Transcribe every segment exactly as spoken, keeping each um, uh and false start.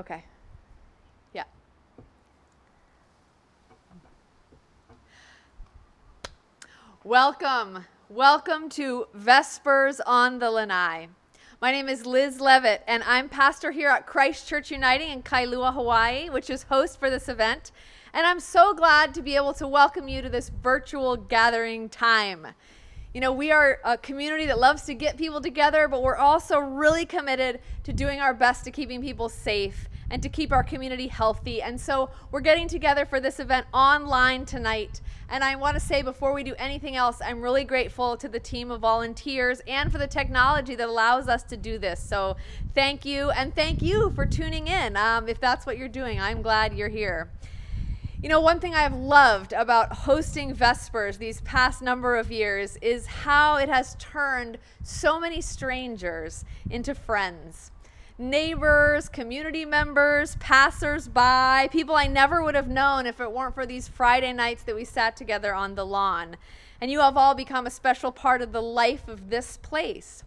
Okay. Yeah. Welcome. Welcome to Vespers on the Lanai. My name is Liz Levitt, and I'm pastor here at Christ Church Uniting in Kailua, Hawaii, which is host for this event. And I'm so glad to be able to welcome you to this virtual gathering time. You know, we are a community that loves to get people together, but we're also really committed to doing our best to keeping people safe and to keep our community healthy. And so we're getting together for this event online tonight. And I want to say before we do anything else, I'm really grateful to the team of volunteers and for the technology that allows us to do this. So thank you, and thank you for tuning in. Um, if that's what you're doing, I'm glad you're here. You know, one thing I've loved about hosting Vespers these past number of years is how it has turned so many strangers into friends. Neighbors, community members, passers-by, people I never would have known if it weren't for these Friday nights that we sat together on the lawn. And you have all become a special part of the life of this place.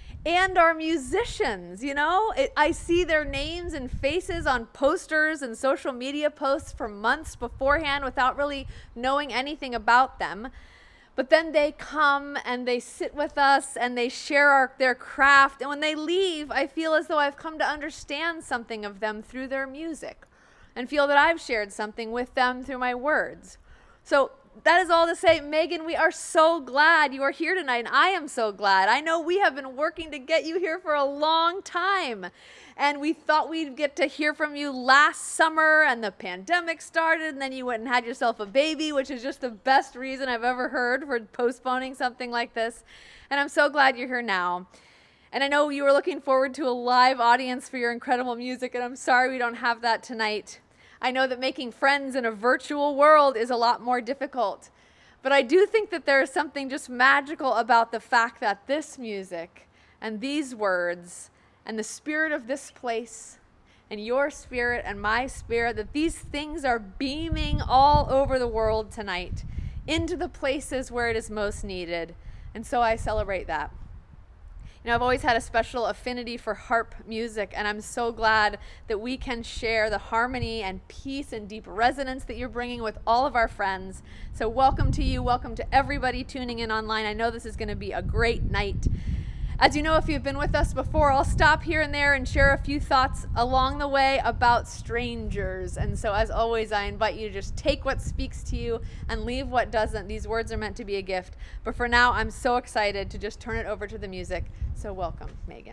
And our musicians, you know, it, I see their names and faces on posters and social media posts for months beforehand without really knowing anything about them. But then they come and they sit with us and they share our, their craft. And when they leave, I feel as though I've come to understand something of them through their music and feel that I've shared something with them through my words. So that is all to say, Megan, we are so glad you are here tonight, and I am so glad. I know we have been working to get you here for a long time, and we thought we'd get to hear from you last summer, and the pandemic started, and then you went and had yourself a baby, which is just the best reason I've ever heard for postponing something like this, and I'm so glad you're here now. And I know you were looking forward to a live audience for your incredible music, and I'm sorry we don't have that tonight. I know that making friends in a virtual world is a lot more difficult, but I do think that there is something just magical about the fact that this music and these words and the spirit of this place and your spirit and my spirit, that these things are beaming all over the world tonight into the places where it is most needed. And so I celebrate that. You know, I've always had a special affinity for harp music, and I'm so glad that we can share the harmony and peace and deep resonance that you're bringing with all of our friends. So welcome to you. Welcome to everybody tuning in online. I know this is going to be a great night. As you know, if you've been with us before, I'll stop here and there and share a few thoughts along the way about strangers. And so as always, I invite you to just take what speaks to you and leave what doesn't. These words are meant to be a gift. But for now, I'm so excited to just turn it over to the music. So welcome, Megan.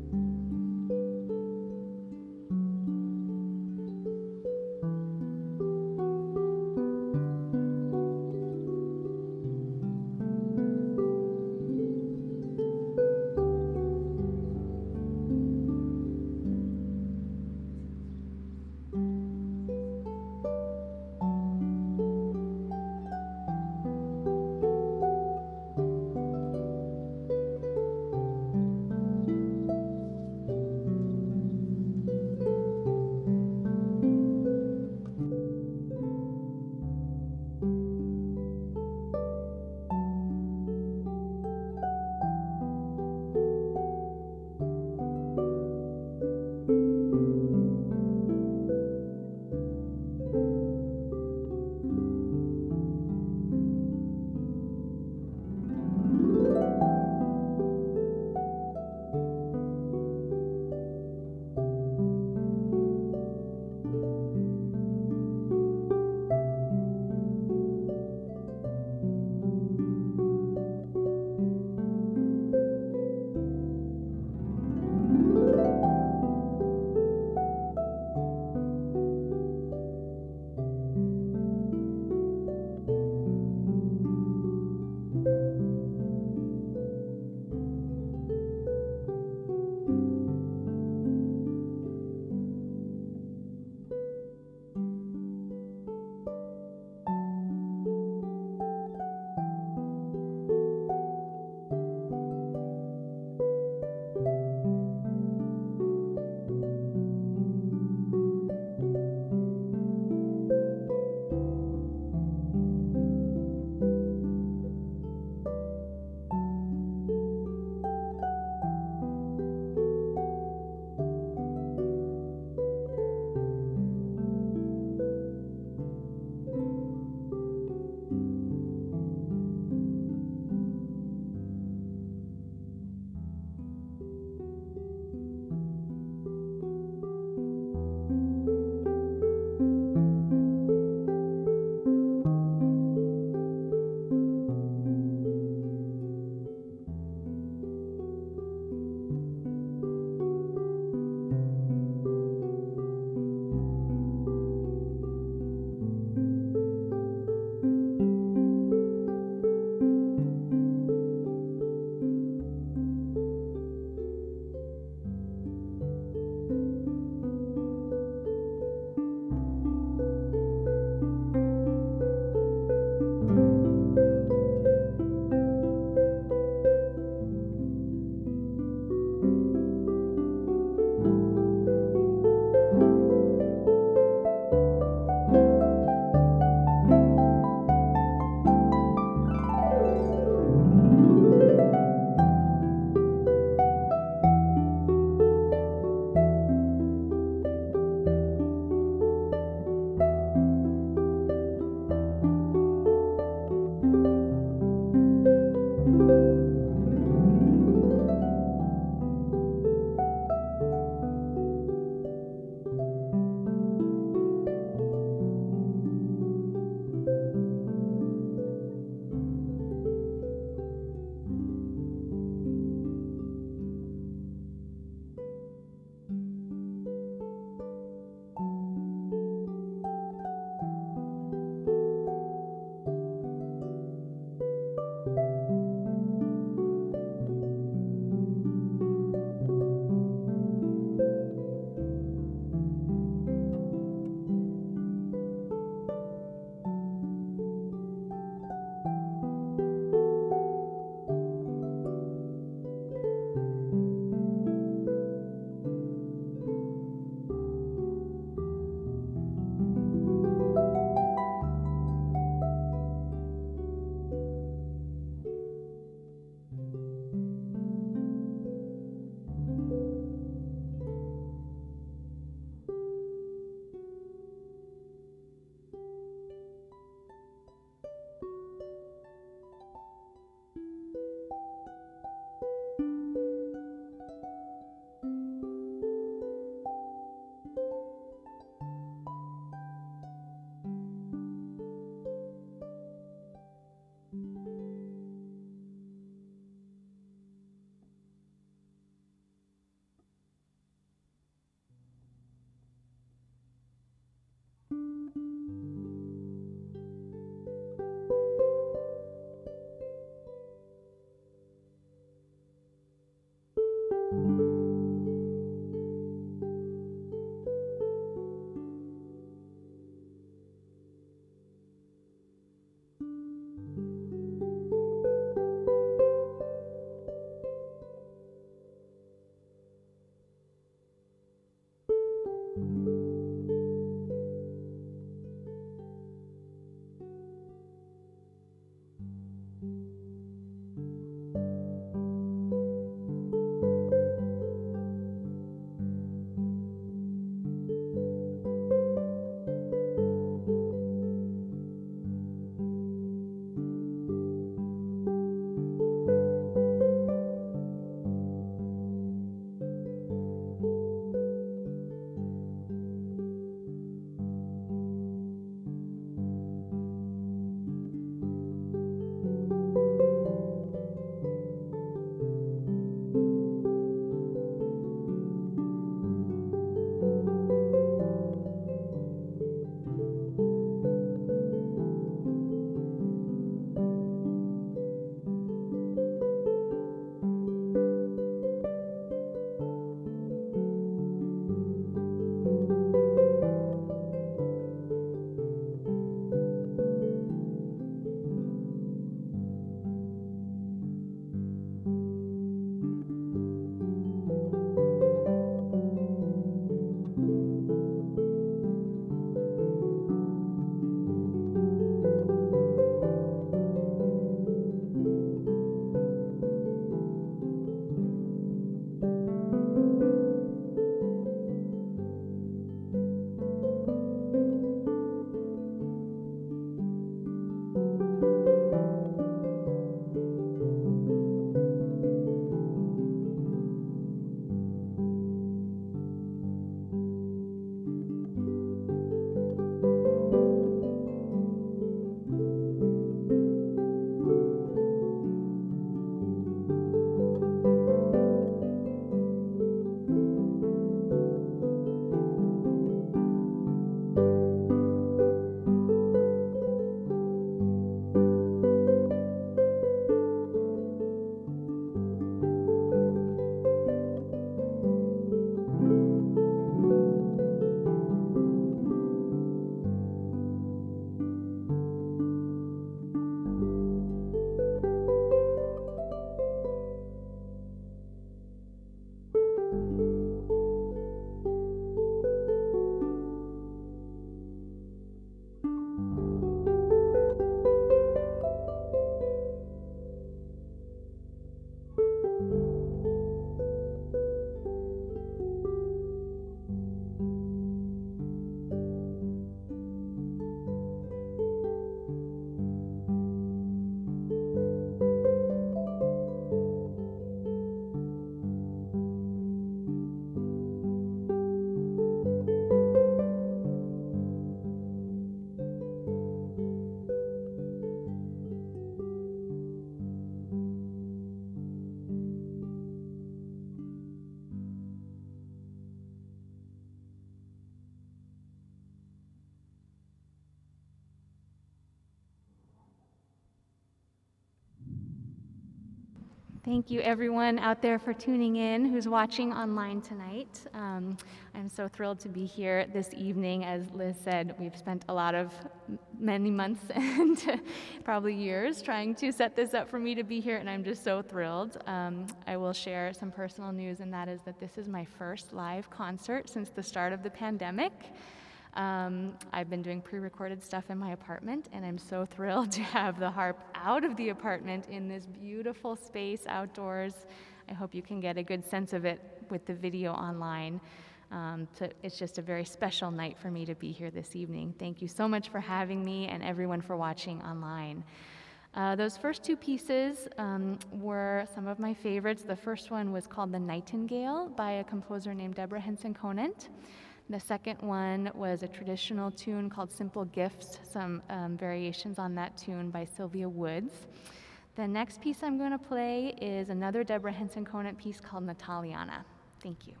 Thank you, everyone out there, for tuning in who's watching online tonight. Um, I'm so thrilled to be here this evening. As Liz said, we've spent a lot of many months and probably years trying to set this up for me to be here, and I'm just so thrilled. Um, I will share some personal news, and that is that this is my first live concert since the start of the pandemic. Um, I've been doing pre-recorded stuff in my apartment, and I'm so thrilled to have the harp out of the apartment in this beautiful space outdoors. I hope you can get a good sense of it with the video online. Um, so it's just a very special night for me to be here this evening. Thank you so much for having me, and everyone for watching online. Uh, those first two pieces um, were some of my favorites. The first one was called The Nightingale by a composer named Deborah Henson Conant. The second one was a traditional tune called Simple Gifts, some um, variations on that tune by Sylvia Woods. The next piece I'm going to play is another Deborah Henson Conant piece called Nataliana. Thank you.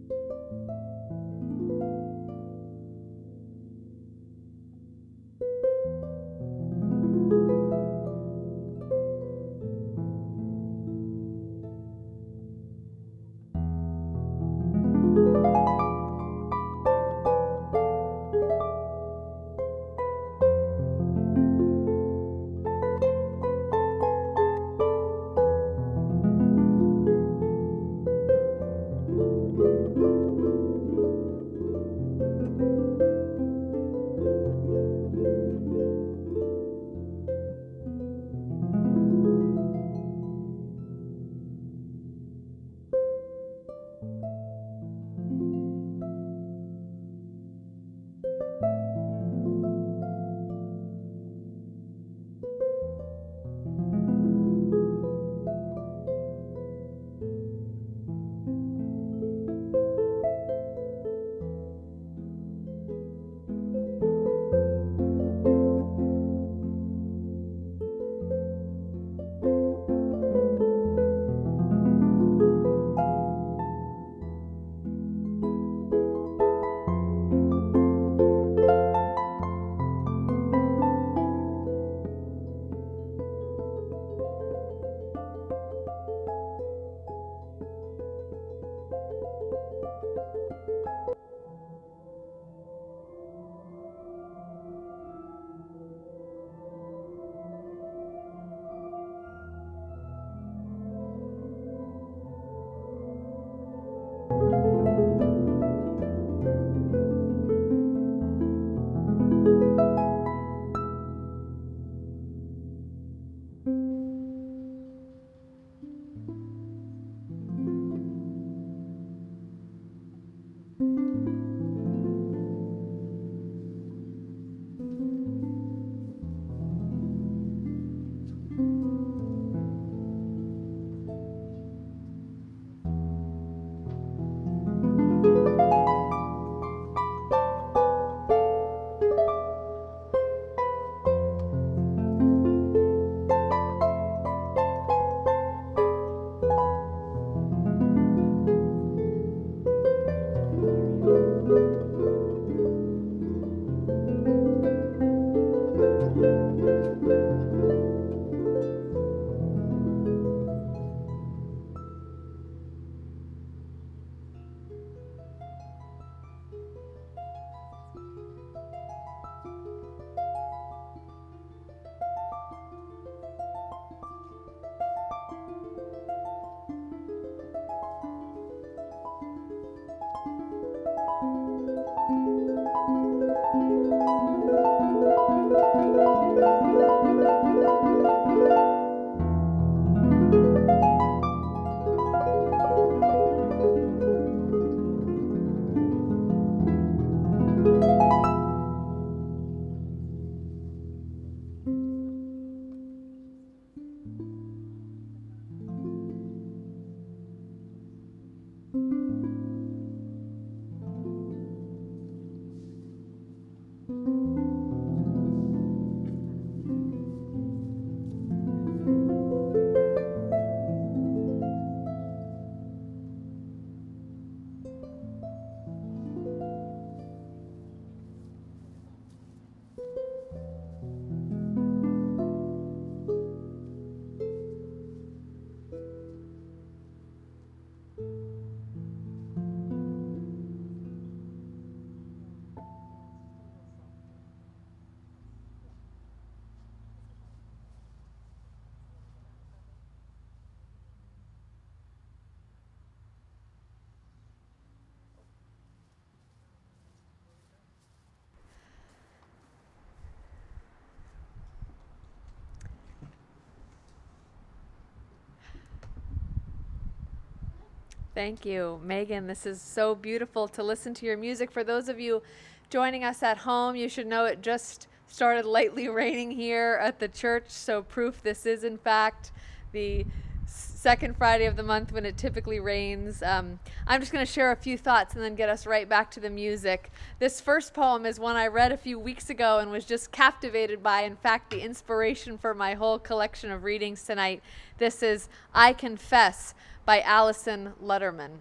Thank you. Thank you, Megan. This is so beautiful to listen to your music. For those of you joining us at home, you should know it just started lightly raining here at the church, so proof this is, in fact, the second Friday of the month when it typically rains. Um, I'm just going to share a few thoughts and then get us right back to the music. This first poem is one I read a few weeks ago and was just captivated by, in fact, the inspiration for my whole collection of readings tonight. This is I Confess by Alison Lutterman.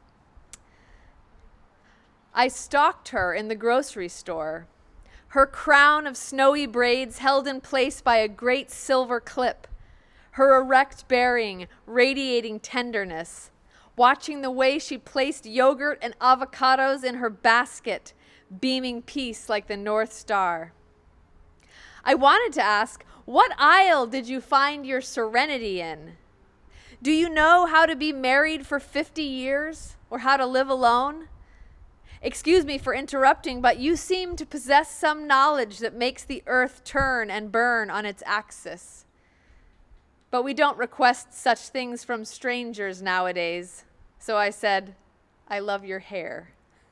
I stalked her in the grocery store, her crown of snowy braids held in place by a great silver clip, her erect bearing radiating tenderness, watching the way she placed yogurt and avocados in her basket, beaming peace like the North Star. I wanted to ask, what aisle did you find your serenity in? Do you know how to be married for fifty years or how to live alone? Excuse me for interrupting, but you seem to possess some knowledge that makes the earth turn and burn on its axis. But we don't request such things from strangers nowadays. So I said, I love your hair.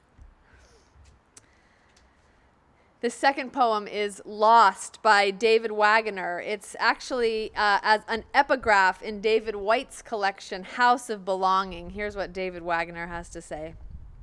The second poem is Lost by David Wagoner. It's actually uh, as an epigraph in David White's collection, House of Belonging. Here's what David Wagoner has to say.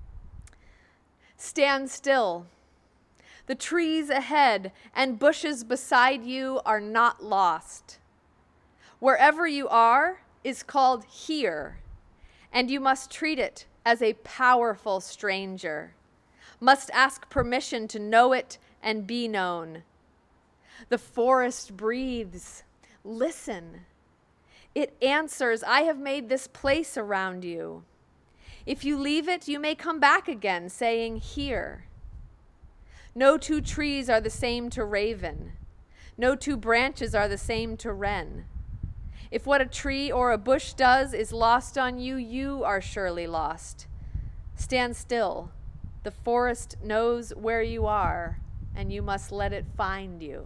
Stand still. The trees ahead and bushes beside you are not lost. Wherever you are is called here, and you must treat it as a powerful stranger, must ask permission to know it and be known. The forest breathes. Listen. It answers, I have made this place around you. If you leave it, you may come back again, saying, here. No two trees are the same to raven. No two branches are the same to wren. If what a tree or a bush does is lost on you, you are surely lost. Stand still. The forest knows where you are, and you must let it find you.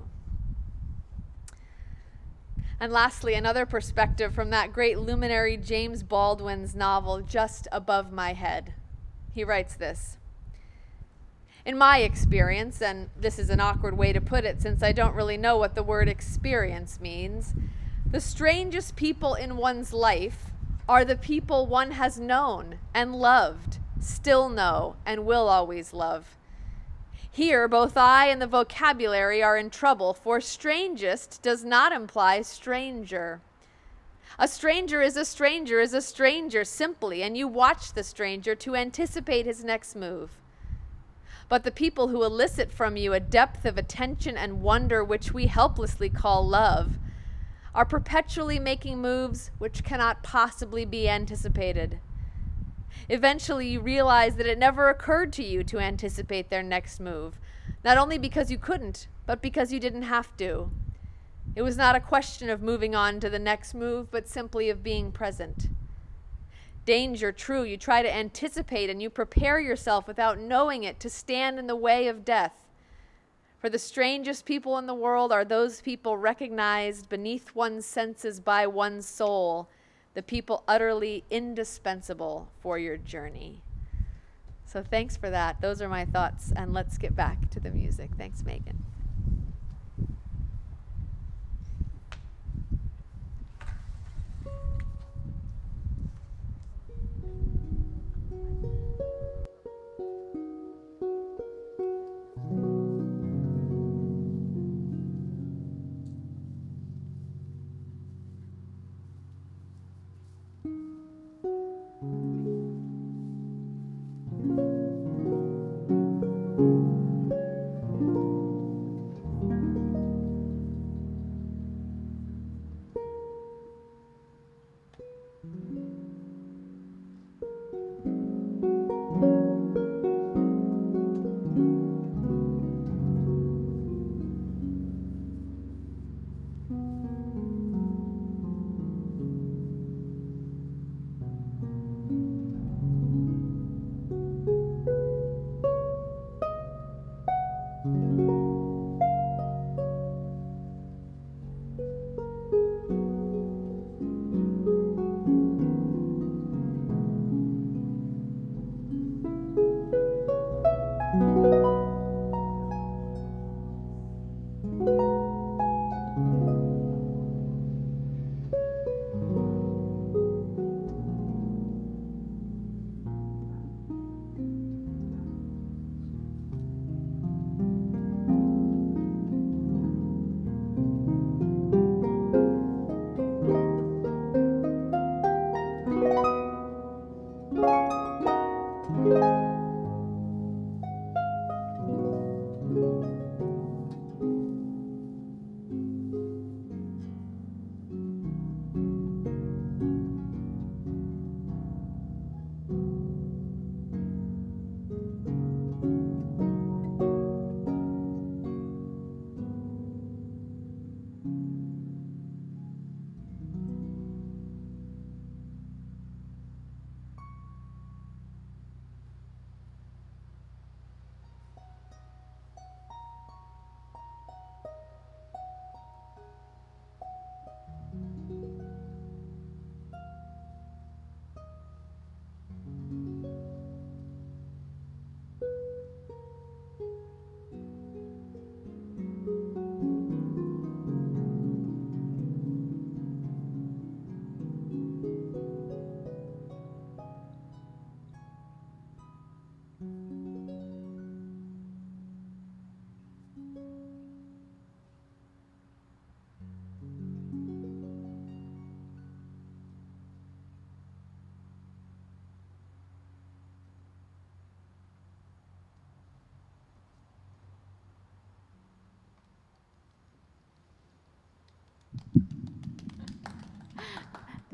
And lastly, another perspective from that great luminary James Baldwin's novel, Just Above My Head. He writes this. In my experience, and this is an awkward way to put it since I don't really know what the word experience means, the strangest people in one's life are the people one has known and loved, still know, and will always love. Here, both I and the vocabulary are in trouble, for strangest does not imply stranger. A stranger is a stranger is a stranger simply, and you watch the stranger to anticipate his next move. But the people who elicit from you a depth of attention and wonder which we helplessly call love are perpetually making moves which cannot possibly be anticipated. Eventually, you realize that it never occurred to you to anticipate their next move, not only because you couldn't, but because you didn't have to. It was not a question of moving on to the next move, but simply of being present. Danger, true, you try to anticipate and you prepare yourself without knowing it to stand in the way of death. For the strangest people in the world are those people recognized beneath one's senses by one's soul, the people utterly indispensable for your journey. So thanks for that. Those are my thoughts, and let's get back to the music. Thanks, Megan.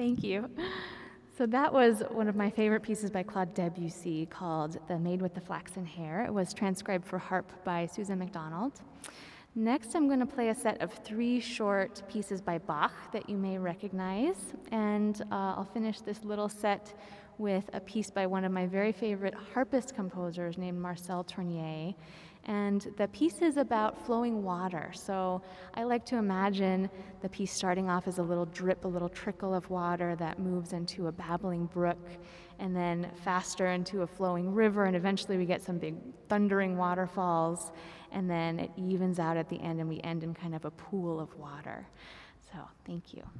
Thank you. So that was one of my favorite pieces by Claude Debussy called The Maid with the Flaxen Hair. It was transcribed for harp by Susan MacDonald. Next, I'm going to play a set of three short pieces by Bach that you may recognize, and uh, I'll finish this little set with a piece by one of my very favorite harpist composers named Marcel Tournier. And the piece is about flowing water. So I like to imagine the piece starting off as a little drip, a little trickle of water that moves into a babbling brook, and then faster into a flowing river, and eventually we get some big thundering waterfalls, and then it evens out at the end, and we end in kind of a pool of water. So thank you.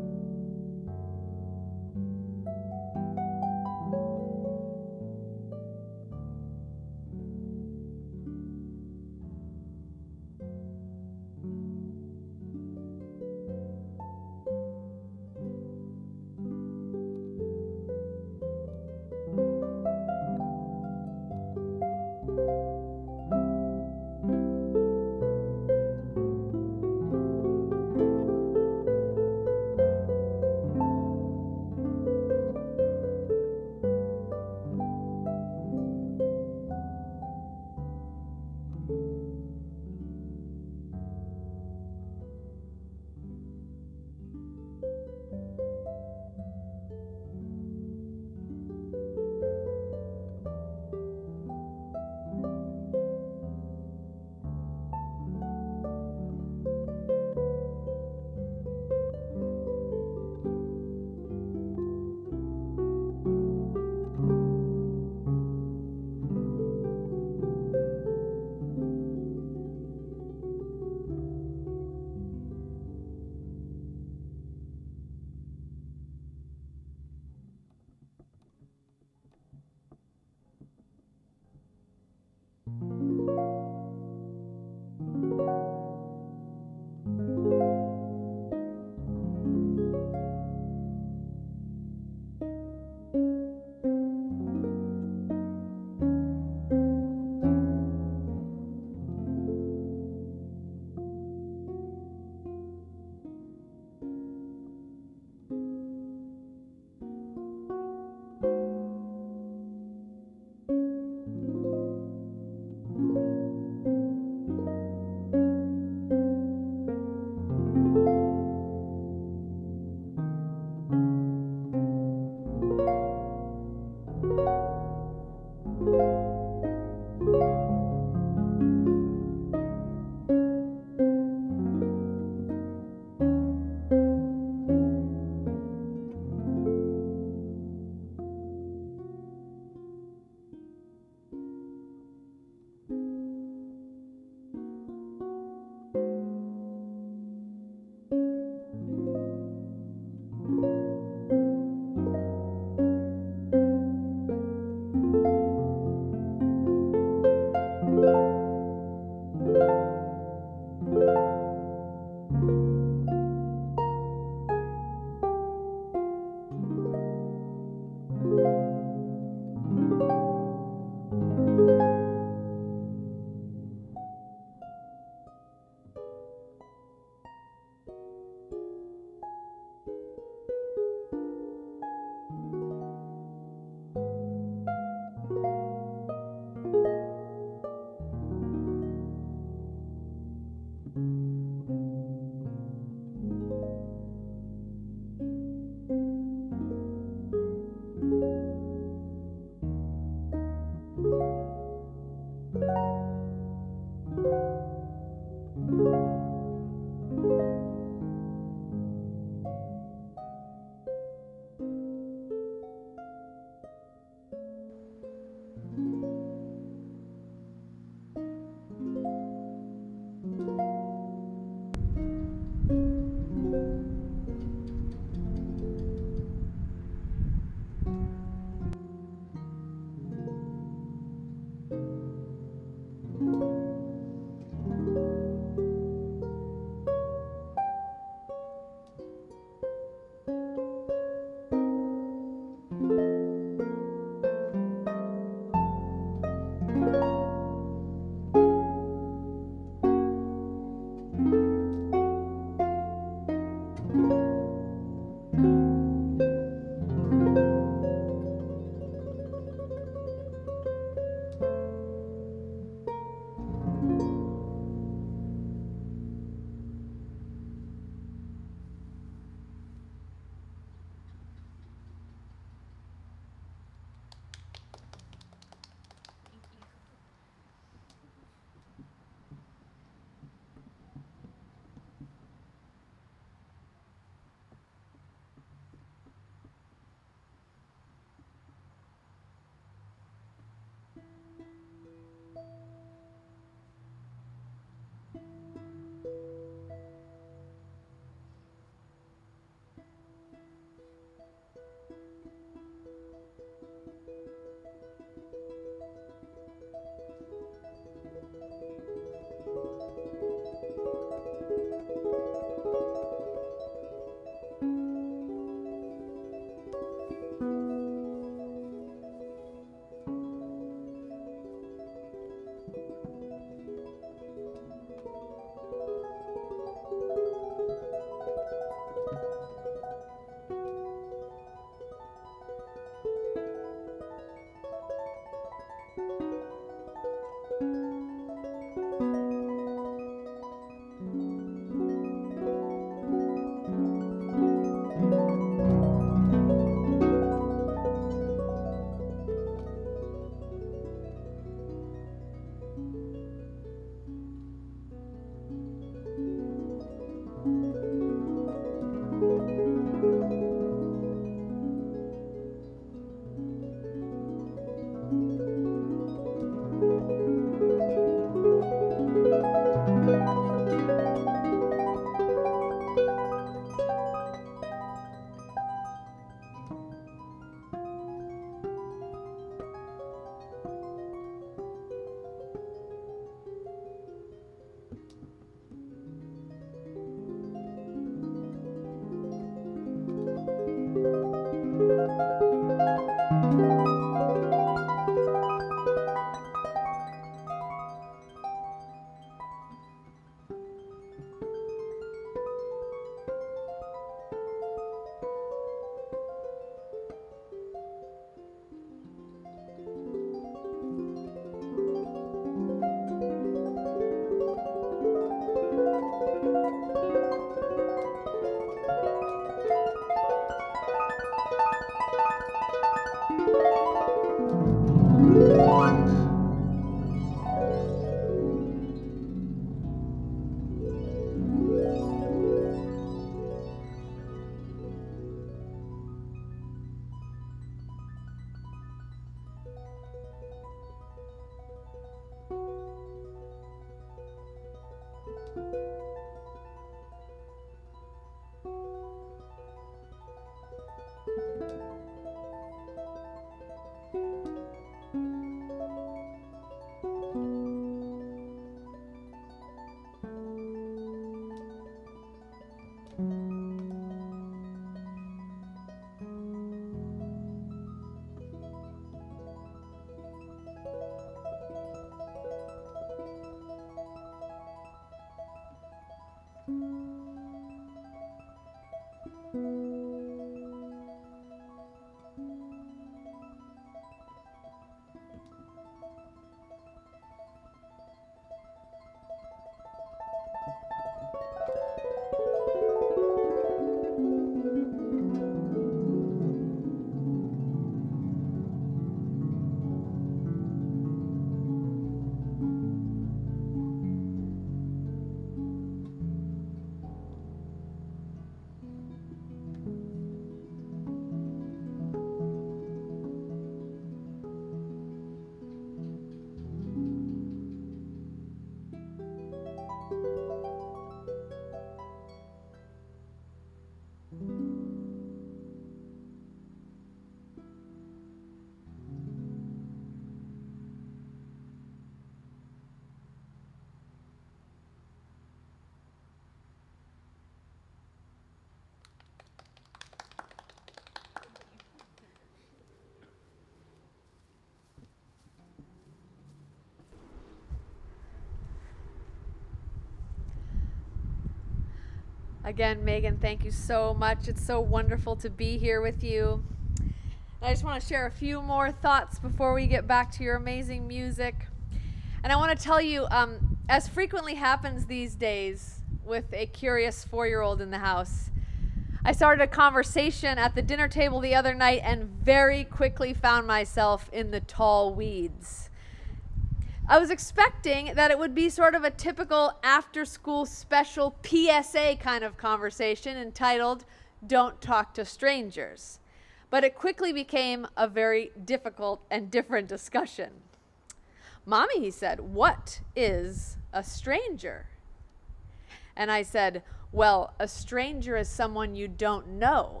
Again, Megan, thank you so much. It's so wonderful to be here with you. I just want to share a few more thoughts before we get back to your amazing music. And I want to tell you, um, as frequently happens these days with a curious four-year-old in the house, I started a conversation at the dinner table the other night and very quickly found myself in the tall weeds. I was expecting that it would be sort of a typical after-school special P S A kind of conversation entitled, "Don't Talk to Strangers." But it quickly became a very difficult and different discussion. "Mommy," he said, "what is a stranger?" And I said, "Well, a stranger is someone you don't know."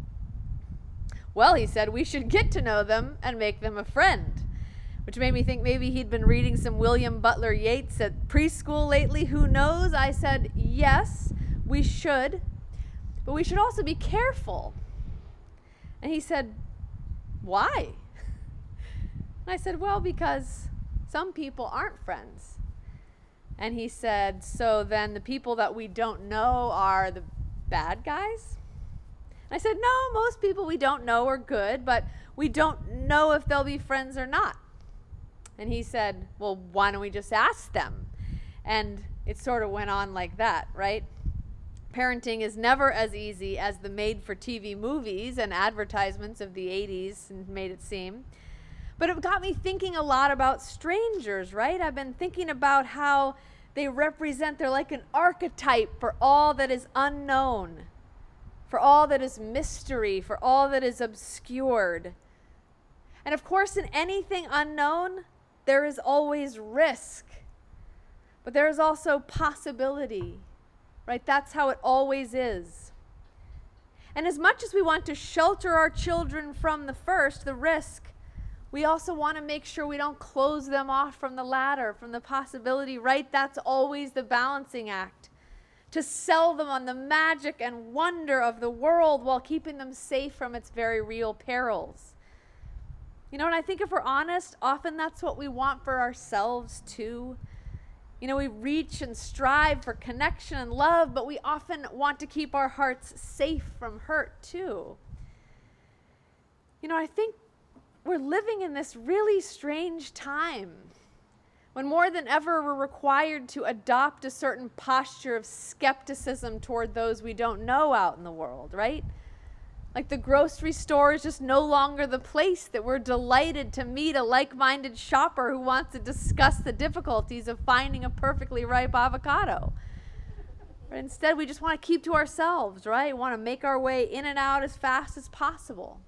"Well," he said, "we should get to know them and make them a friend." Which made me think maybe he'd been reading some William Butler Yeats at preschool lately. Who knows? I said, yes, we should. But we should also be careful. And he said, why? And I said, well, because some people aren't friends. And he said, so then the people that we don't know are the bad guys? And I said, no, most people we don't know are good, but we don't know if they'll be friends or not. And he said, well, why don't we just ask them? And it sort of went on like that, right? Parenting is never as easy as the made-for-T V movies and advertisements of the eighties made it seem. But it got me thinking a lot about strangers, right? I've been thinking about how they represent, they're like an archetype for all that is unknown, for all that is mystery, for all that is obscured. And of course, in anything unknown, there is always risk, but there is also possibility, right? That's how it always is. And as much as we want to shelter our children from the first, the risk, we also want to make sure we don't close them off from the latter, from the possibility, right? That's always the balancing act. To sell them on the magic and wonder of the world while keeping them safe from its very real perils. You know, and I think if we're honest, often that's what we want for ourselves too. You know, we reach and strive for connection and love, but we often want to keep our hearts safe from hurt too. You know, I think we're living in this really strange time when more than ever we're required to adopt a certain posture of skepticism toward those we don't know out in the world, right? Like the grocery store is just no longer the place that we're delighted to meet a like-minded shopper who wants to discuss the difficulties of finding a perfectly ripe avocado. But instead, we just want to keep to ourselves, right? We want to make our way in and out as fast as possible.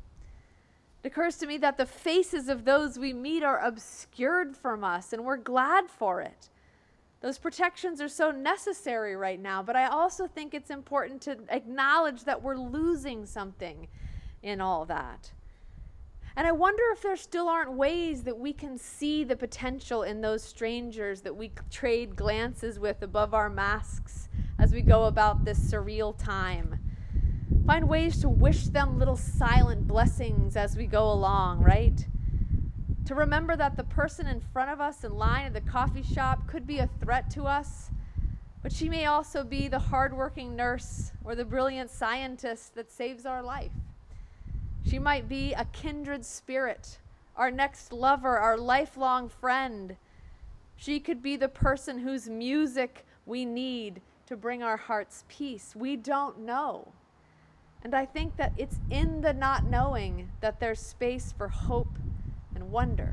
It occurs to me that the faces of those we meet are obscured from us, and we're glad for it. Those protections are so necessary right now, but I also think it's important to acknowledge that we're losing something in all that. And I wonder if there still aren't ways that we can see the potential in those strangers that we trade glances with above our masks as we go about this surreal time. Find ways to wish them little silent blessings as we go along, right? To remember that the person in front of us in line at the coffee shop could be a threat to us, but she may also be the hardworking nurse or the brilliant scientist that saves our life. She might be a kindred spirit, our next lover, our lifelong friend. She could be the person whose music we need to bring our hearts peace. We don't know. And I think that it's in the not knowing that there's space for hope and wonder.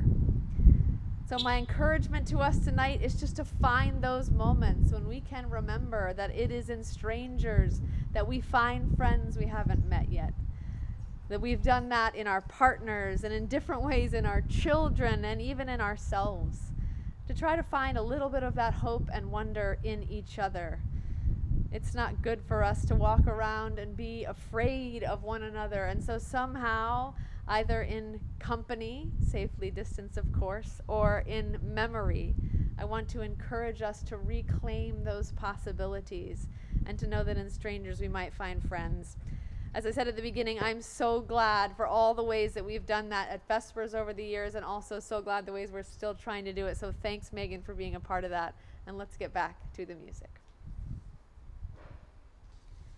So my encouragement to us tonight is just to find those moments when we can remember that it is in strangers that we find friends we haven't met yet. That we've done that in our partners and in different ways in our children and even in ourselves. To try to find a little bit of that hope and wonder in each other. It's not good for us to walk around and be afraid of one another. And so somehow, either in company, safely distanced of course, or in memory, I want to encourage us to reclaim those possibilities and to know that in strangers we might find friends. As I said at the beginning, I'm so glad for all the ways that we've done that at Vespers over the years, and also so glad the ways we're still trying to do it. So thanks, Megan, for being a part of that. And let's get back to the music.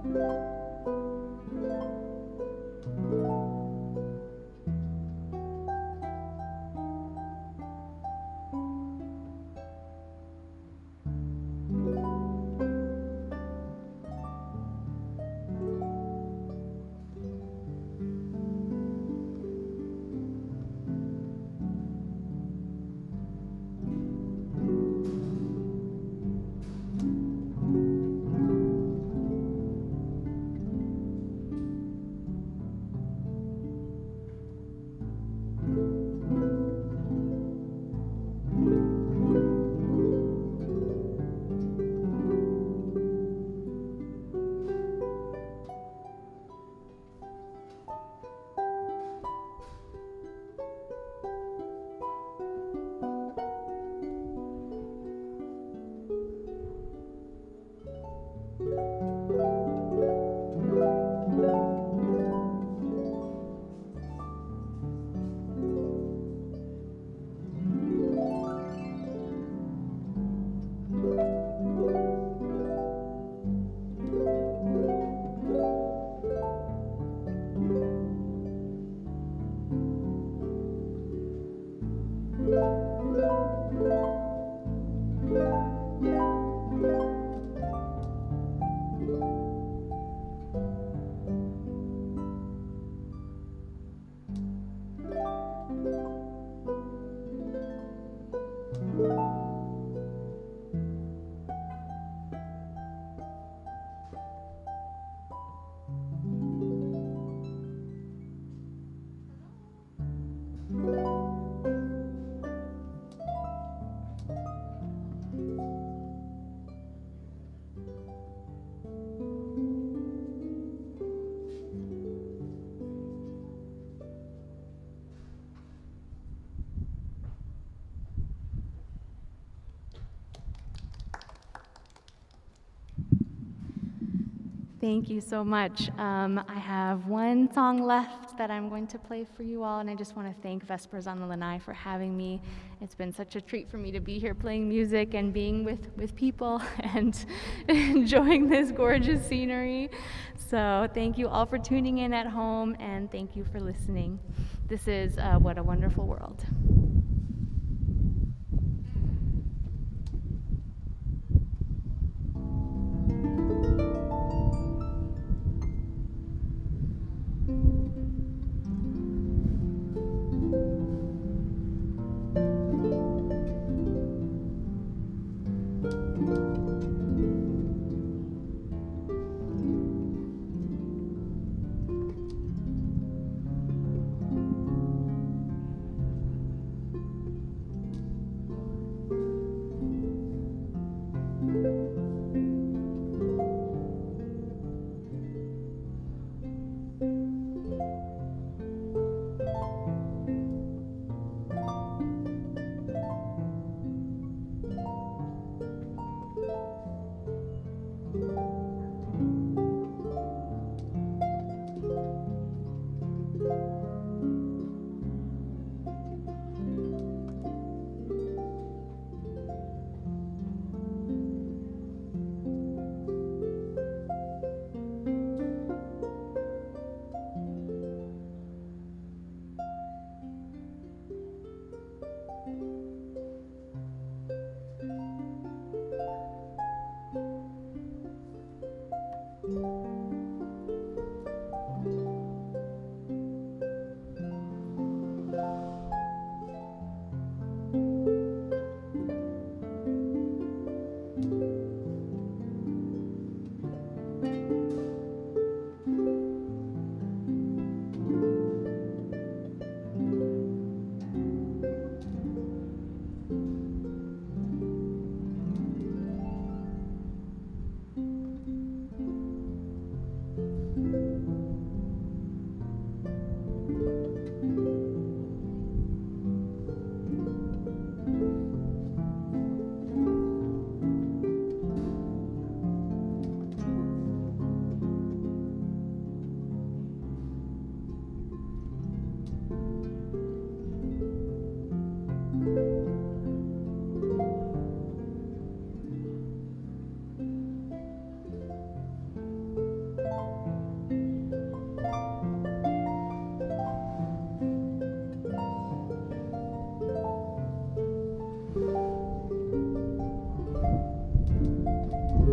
Thank you so much. Um, I have one song left that I'm going to play for you all, and I just want to thank Vespers on the Lanai for having me. It's been such a treat for me to be here playing music and being with, with people and enjoying this gorgeous scenery. So thank you all for tuning in at home, and thank you for listening. This is uh, What a Wonderful World.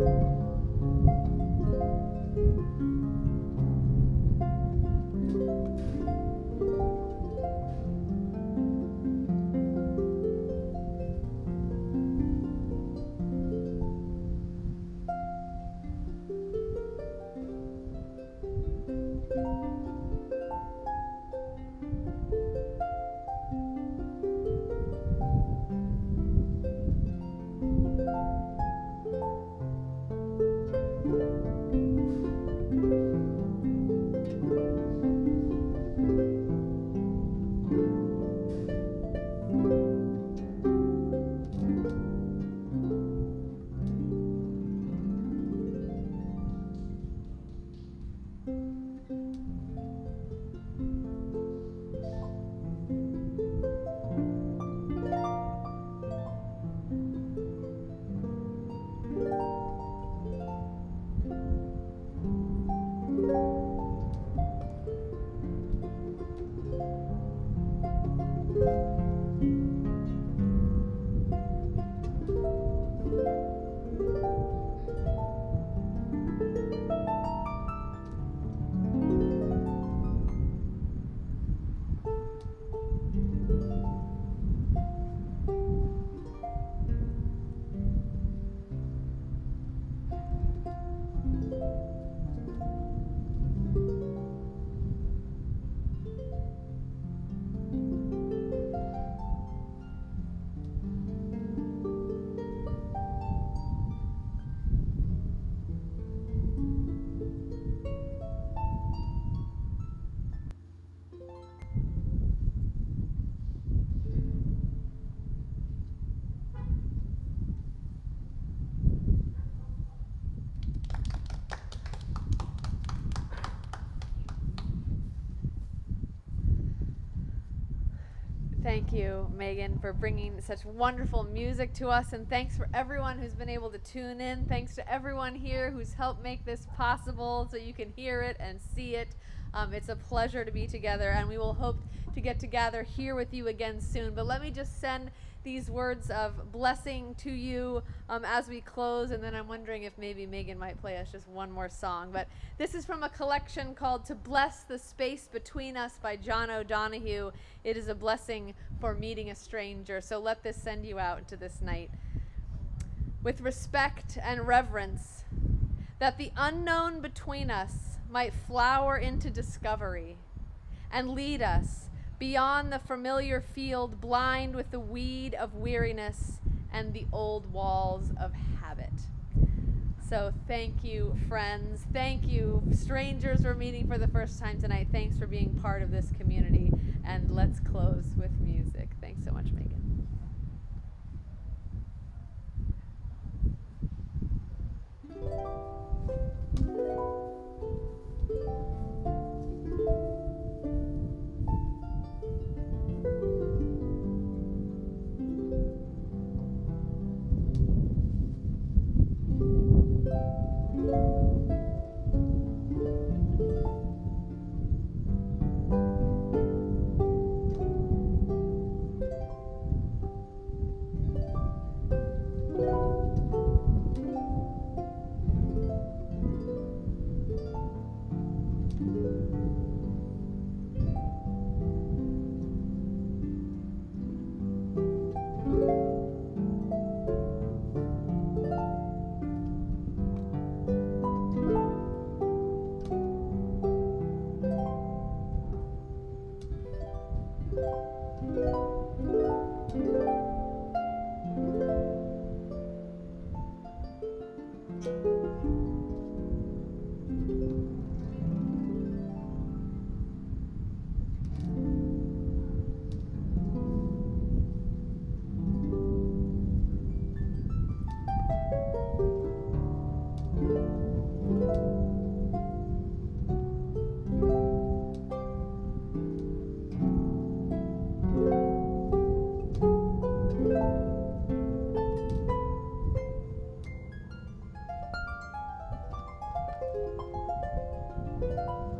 Thank you, Megan, for bringing such wonderful music to us, and thanks for everyone who's been able to tune in. Thanks to everyone here who's helped make this possible so you can hear it and see it. Um, it's a pleasure to be together, and we will hope to get together here with you again soon. But let me just send these words of blessing to you um, as we close, and then I'm wondering if maybe Megan might play us just one more song. But this is from a collection called To Bless the Space Between Us by John O'Donohue. It is a blessing for meeting a stranger. So let this send you out into this night. With respect and reverence, that the unknown between us might flower into discovery and lead us beyond the familiar field, blind with the weed of weariness and the old walls of habit. So thank you, friends. Thank you, strangers we're meeting for the first time tonight. Thanks for being part of this community. And let's close with music. Thanks so much, Megan. Thank you.